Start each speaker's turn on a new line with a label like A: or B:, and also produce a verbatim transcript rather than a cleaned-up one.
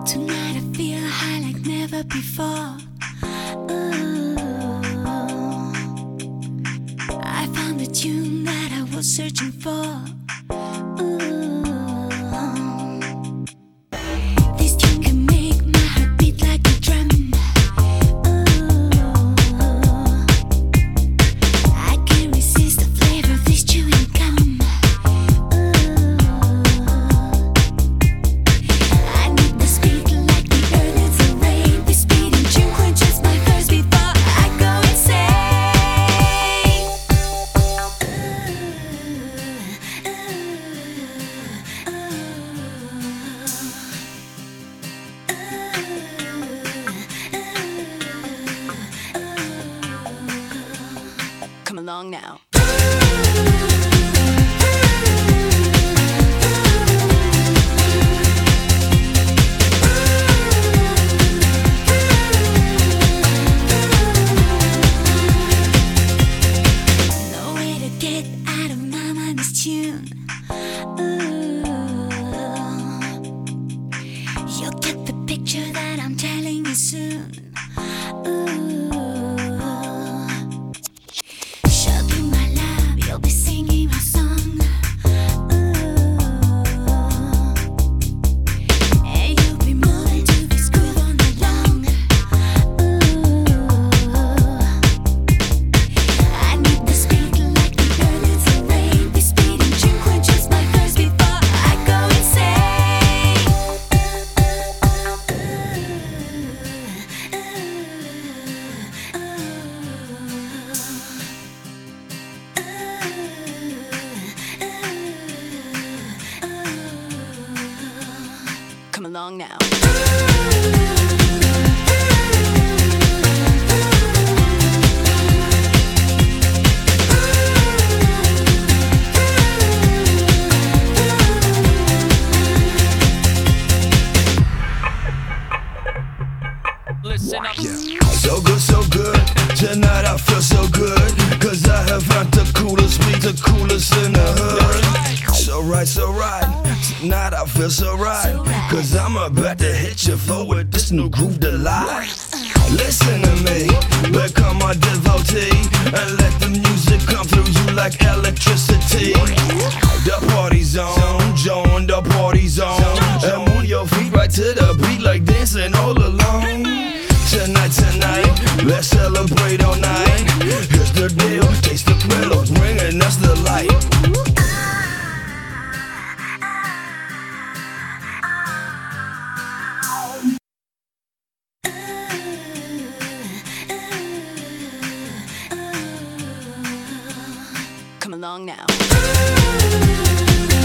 A: Tonight I feel high like never before. Ooh, I found the tune that I was searching for. Ooh, this tune can make my heart beat like a drum. Ooh, I can't resist the flavor of this chewing gum. Come along now. No way to get out of my mind this tune. Ooh, you'll get the picture that I'm telling you soon. Ooh. You'll be singing my song. Ooh, and you'll be moving to this groove all night long. Ooh, I need the speed like the earth needs the rain. This speed and drink quenches my thirst before I go insane. Come along now.
B: Listen up.
C: Yeah. So good, so good. Tonight I feel so good. Cause I have found the coolest weed, the coolest in the hood. So right, so right. Tonight I feel so right. Cause I'm about to hit your floor with this new groove delight. Listen to me, become a devotee, and let the music come through you like electricity. The party's on, join the party zone, and move your feet right to the beat like dancing all alone. Tonight, tonight, let's celebrate all night. Here's the deal, taste the thrill of bringing us the light.
A: Come along now.